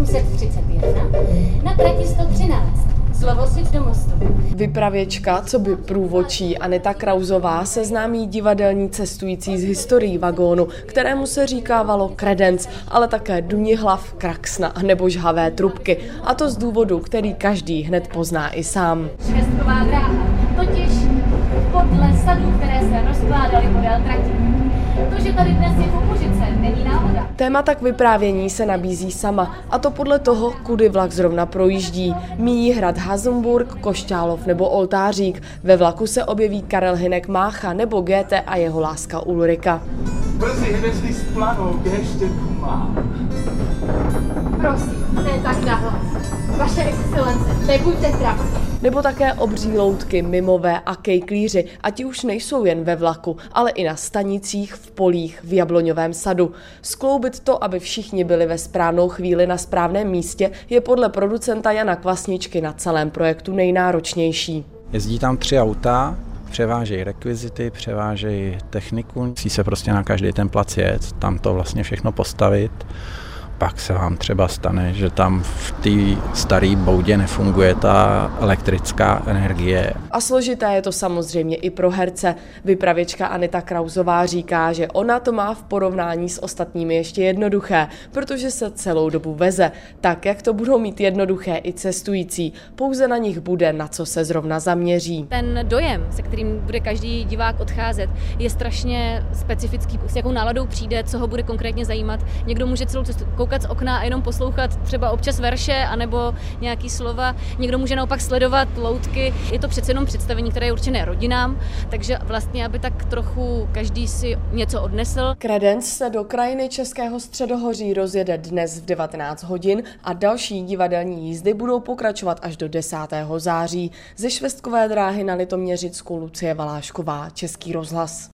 831 na trati 113 z Lovosic do Mostu. Vypravěčka, co by průvodčí Aneta Krausová seznámí divadelní cestující z historií vagónu, kterému se říkávalo kredenc, ale také Dunihlav, Kraxna a nebo žhavé trubky. A to z důvodu, který každý hned pozná i sám. Švestková dráha, totiž podle sadů, které se rozkládaly podél trati. To, že tady dnes je Kukuřice, není náhoda. Téma tak vyprávění se nabízí sama, a to podle toho, kudy vlak zrovna projíždí. Míjí hrad Hazumburg, Košťálov nebo Oltářík. Ve vlaku se objeví Karel Hynek Mácha nebo Goethe a jeho láska Ulrika. Brzy hvězdy splanou, běžte má. Prosím, ne tak nahlas. Vaše excelence, nebuďte trapní. Nebo také obří loutky, mimové a kejklíři, a ti už nejsou jen ve vlaku, ale i na stanicích, v polích, v jabloňovém sadu. Skloubit to, aby všichni byli ve správnou chvíli na správném místě, je podle producenta Jana Kvasničky na celém projektu nejnáročnější. Jezdí tam 3 auta, převážejí rekvizity, převážejí techniku, musí se prostě na každý ten plac jet, tam to vlastně všechno postavit. Pak se vám třeba stane, že tam v té staré boudě nefunguje ta elektrická energie. A složité je to samozřejmě i pro herce. Vypravěčka Aneta Krausová říká, že ona to má v porovnání s ostatními ještě jednoduché, protože se celou dobu veze. Tak, jak to budou mít jednoduché i cestující, pouze na nich bude, na co se zrovna zaměří. Ten dojem, se kterým bude každý divák odcházet, je strašně specifický. S jakou náladou přijde, co ho bude konkrétně zajímat. Někdo může celou cestu koukat z okna a jenom poslouchat třeba občas verše anebo nějaký slova. Někdo může naopak sledovat loutky. Je to přece jenom představení, které je určené rodinám, takže vlastně, aby tak trochu každý si něco odnesl. Kredenc se do krajiny Českého středohoří rozjede dnes v 19 hodin a další divadelní jízdy budou pokračovat až do 10. září. Ze Švestkové dráhy na Litoměřicku Lucie Valášková, Český rozhlas.